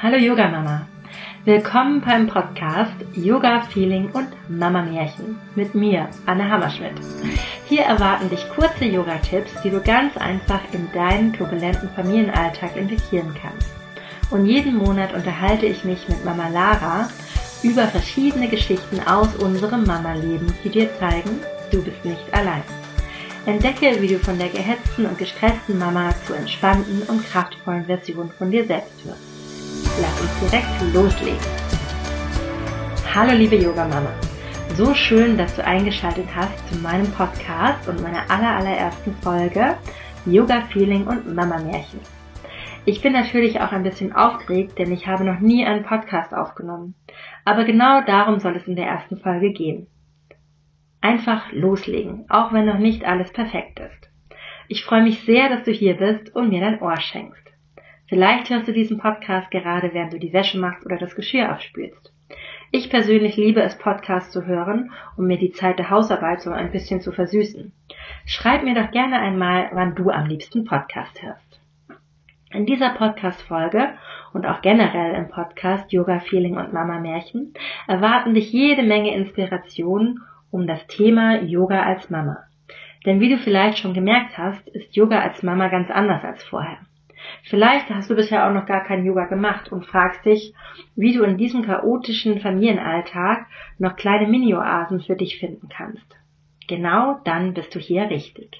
Hallo Yoga Mama, willkommen beim Podcast Yoga Feeling und Mama Märchen mit mir, Anne Hammerschmidt. Hier erwarten dich kurze Yoga-Tipps, die du ganz einfach in deinen turbulenten Familienalltag integrieren kannst. Und jeden Monat unterhalte ich mich mit Mama Lara über verschiedene Geschichten aus unserem Mama-Leben, die dir zeigen, du bist nicht allein. Entdecke, wie du von der gehetzten und gestressten Mama zur entspannten und kraftvollen Version von dir selbst wirst. Lass uns direkt loslegen. Hallo liebe Yoga-Mama, so schön, dass du eingeschaltet hast zu meinem Podcast und meiner allerersten Folge Yoga Feeling und Mama Märchen. Ich bin natürlich auch ein bisschen aufgeregt, denn ich habe noch nie einen Podcast aufgenommen. Aber genau darum soll es in der ersten Folge gehen. Einfach loslegen, auch wenn noch nicht alles perfekt ist. Ich freue mich sehr, dass du hier bist und mir dein Ohr schenkst. Vielleicht hörst du diesen Podcast gerade, während du die Wäsche machst oder das Geschirr abspülst. Ich persönlich liebe es, Podcasts zu hören, um mir die Zeit der Hausarbeit so ein bisschen zu versüßen. Schreib mir doch gerne einmal, wann du am liebsten Podcast hörst. In dieser Podcast-Folge und auch generell im Podcast Yoga Feeling und Mama Märchen erwarten dich jede Menge Inspirationen um das Thema Yoga als Mama. Denn wie du vielleicht schon gemerkt hast, ist Yoga als Mama ganz anders als vorher. Vielleicht hast du bisher auch noch gar kein Yoga gemacht und fragst dich, wie du in diesem chaotischen Familienalltag noch kleine Mini-Oasen für dich finden kannst. Genau dann bist du hier richtig.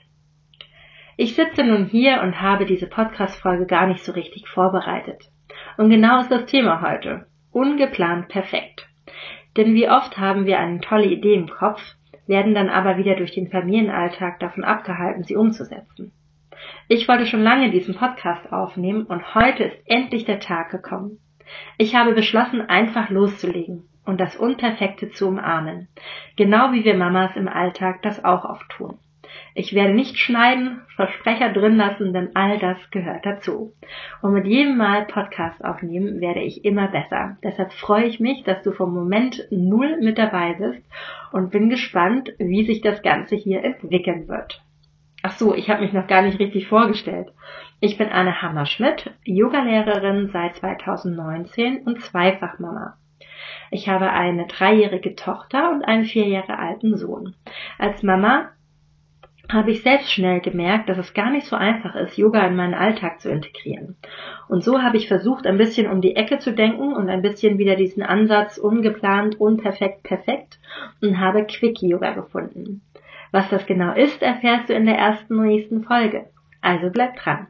Ich sitze nun hier und habe diese Podcast-Folge gar nicht so richtig vorbereitet. Und genau ist das Thema heute. Ungeplant perfekt. Denn wie oft haben wir eine tolle Idee im Kopf, werden dann aber wieder durch den Familienalltag davon abgehalten, sie umzusetzen. Ich wollte schon lange diesen Podcast aufnehmen und heute ist endlich der Tag gekommen. Ich habe beschlossen, einfach loszulegen und das Unperfekte zu umarmen, genau wie wir Mamas im Alltag das auch oft tun. Ich werde nicht schneiden, Versprecher drin lassen, denn all das gehört dazu. Und mit jedem Mal Podcast aufnehmen werde ich immer besser. Deshalb freue ich mich, dass du vom Moment 0 mit dabei bist und bin gespannt, wie sich das Ganze hier entwickeln wird. Ach so, ich habe mich noch gar nicht richtig vorgestellt. Ich bin Anne Hammerschmidt, Yogalehrerin seit 2019 und Zweifachmama. Ich habe eine 3-jährige Tochter und einen 4 Jahre alten Sohn. Als Mama habe ich selbst schnell gemerkt, dass es gar nicht so einfach ist, Yoga in meinen Alltag zu integrieren. Und so habe ich versucht, ein bisschen um die Ecke zu denken und ein bisschen wieder diesen Ansatz ungeplant, unperfekt, perfekt und habe Quick-Yoga gefunden. Was das genau ist, erfährst du in der nächsten Folge. Also bleib dran.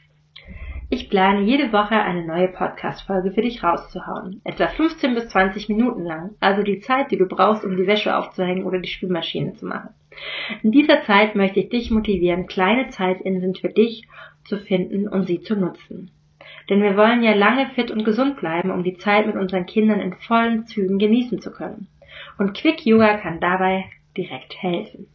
Ich plane jede Woche eine neue Podcast-Folge für dich rauszuhauen. Etwa 15 bis 20 Minuten lang, also die Zeit, die du brauchst, um die Wäsche aufzuhängen oder die Spülmaschine zu machen. In dieser Zeit möchte ich dich motivieren, kleine Zeitinseln für dich zu finden und sie zu nutzen. Denn wir wollen ja lange fit und gesund bleiben, um die Zeit mit unseren Kindern in vollen Zügen genießen zu können. Und Quick Yoga kann dabei direkt helfen.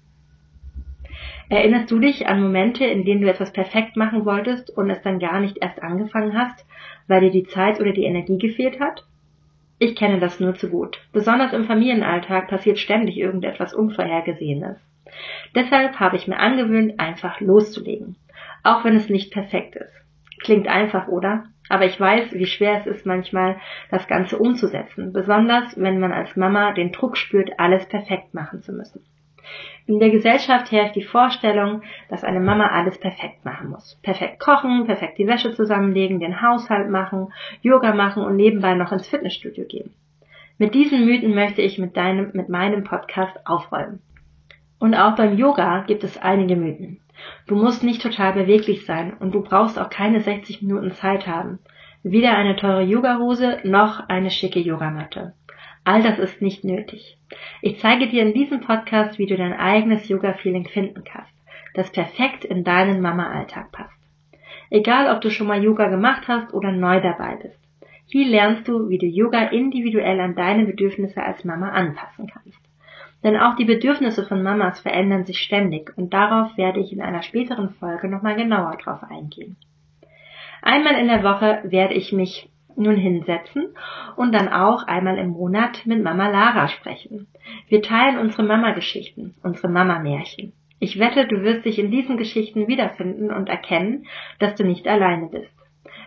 Erinnerst du dich an Momente, in denen du etwas perfekt machen wolltest und es dann gar nicht erst angefangen hast, weil dir die Zeit oder die Energie gefehlt hat? Ich kenne das nur zu gut. Besonders im Familienalltag passiert ständig irgendetwas Unvorhergesehenes. Deshalb habe ich mir angewöhnt, einfach loszulegen, auch wenn es nicht perfekt ist. Klingt einfach, oder? Aber ich weiß, wie schwer es ist manchmal, das Ganze umzusetzen, besonders wenn man als Mama den Druck spürt, alles perfekt machen zu müssen. In der Gesellschaft herrscht die Vorstellung, dass eine Mama alles perfekt machen muss. Perfekt kochen, perfekt die Wäsche zusammenlegen, den Haushalt machen, Yoga machen und nebenbei noch ins Fitnessstudio gehen. Mit diesen Mythen möchte ich mit meinem Podcast aufräumen. Und auch beim Yoga gibt es einige Mythen. Du musst nicht total beweglich sein und du brauchst auch keine 60 Minuten Zeit haben. Weder eine teure Yogahose noch eine schicke Yogamatte. All das ist nicht nötig. Ich zeige dir in diesem Podcast, wie du dein eigenes Yoga-Feeling finden kannst, das perfekt in deinen Mama-Alltag passt. Egal, ob du schon mal Yoga gemacht hast oder neu dabei bist. Hier lernst du, wie du Yoga individuell an deine Bedürfnisse als Mama anpassen kannst. Denn auch die Bedürfnisse von Mamas verändern sich ständig und darauf werde ich in einer späteren Folge nochmal genauer drauf eingehen. Einmal in der Woche werde ich mich nun hinsetzen und dann auch einmal im Monat mit Mama Lara sprechen. Wir teilen unsere Mama-Geschichten, unsere Mama-Märchen. Ich wette, du wirst dich in diesen Geschichten wiederfinden und erkennen, dass du nicht alleine bist.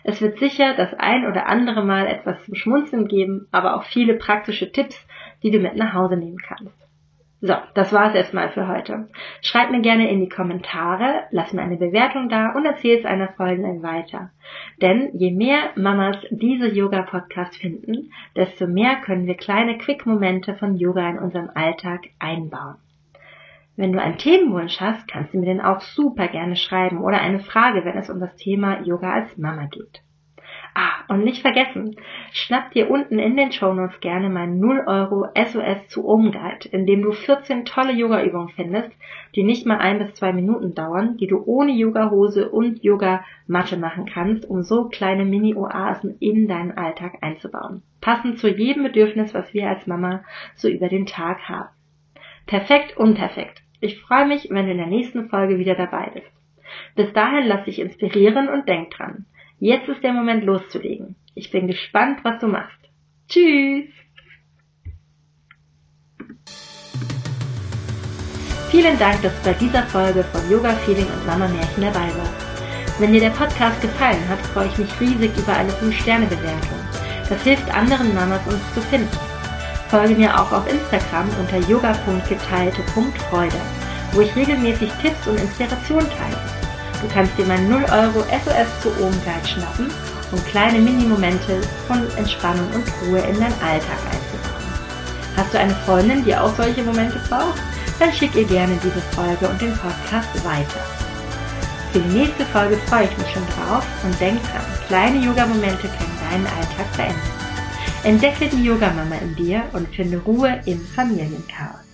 Es wird sicher das ein oder andere Mal etwas zum Schmunzeln geben, aber auch viele praktische Tipps, die du mit nach Hause nehmen kannst. So, das war's erstmal für heute. Schreib mir gerne in die Kommentare, lass mir eine Bewertung da und erzähl es einer Freundin weiter. Denn je mehr Mamas diese Yoga-Podcast finden, desto mehr können wir kleine Quick-Momente von Yoga in unserem Alltag einbauen. Wenn du einen Themenwunsch hast, kannst du mir den auch super gerne schreiben oder eine Frage, wenn es um das Thema Yoga als Mama geht. Und nicht vergessen, schnapp dir unten in den Shownotes gerne meinen 0 € SOS zu Om Guide, in dem du 14 tolle Yoga-Übungen findest, die nicht mal 1 bis 2 Minuten dauern, die du ohne Yogahose und Yogamatte machen kannst, um so kleine Mini-Oasen in deinen Alltag einzubauen. Passend zu jedem Bedürfnis, was wir als Mama so über den Tag haben. Perfekt, unperfekt. Ich freue mich, wenn du in der nächsten Folge wieder dabei bist. Bis dahin lass dich inspirieren und denk dran. Jetzt ist der Moment loszulegen. Ich bin gespannt, was du machst. Tschüss! Vielen Dank, dass du bei dieser Folge von Yoga Feeling und Mama Märchen dabei warst. Wenn dir der Podcast gefallen hat, freue ich mich riesig über eine 5-Sterne-Bewertung. Das hilft anderen Mamas, uns zu finden. Folge mir auch auf Instagram unter yoga.geteilte.freude, wo ich regelmäßig Tipps und Inspiration teile. Du kannst dir meinen 0 € SOS zu Om Guide schnappen, um kleine Mini-Momente von Entspannung und Ruhe in deinen Alltag einzubauen. Hast du eine Freundin, die auch solche Momente braucht? Dann schick ihr gerne diese Folge und den Podcast weiter. Für die nächste Folge freue ich mich schon drauf und denk dran, kleine Yoga-Momente können deinen Alltag verändern. Entdecke die Yogamama in dir und finde Ruhe im Familienchaos.